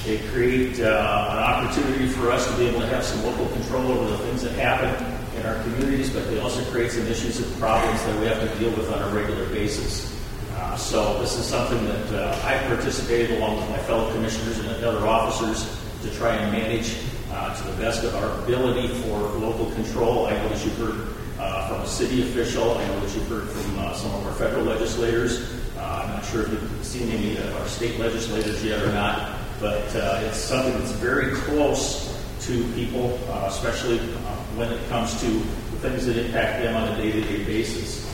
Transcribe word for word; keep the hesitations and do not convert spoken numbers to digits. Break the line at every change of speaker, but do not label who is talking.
They create uh, an opportunity for us to be able to have some local control over the things that happen in our communities, but they also create some issues and problems that we have to deal with on a regular basis. Uh, so this is something that uh, I participated along with my fellow commissioners and other officers to try and manage uh, to the best of our ability for local control. I know that you've heard uh, from a city official. I know that you've heard from uh, some of our federal legislators. Uh, I'm not sure if you've seen any of our state legislators yet or not, but uh, it's something that's very close to people, uh, especially uh, when it comes to the things that impact them on a day-to-day basis.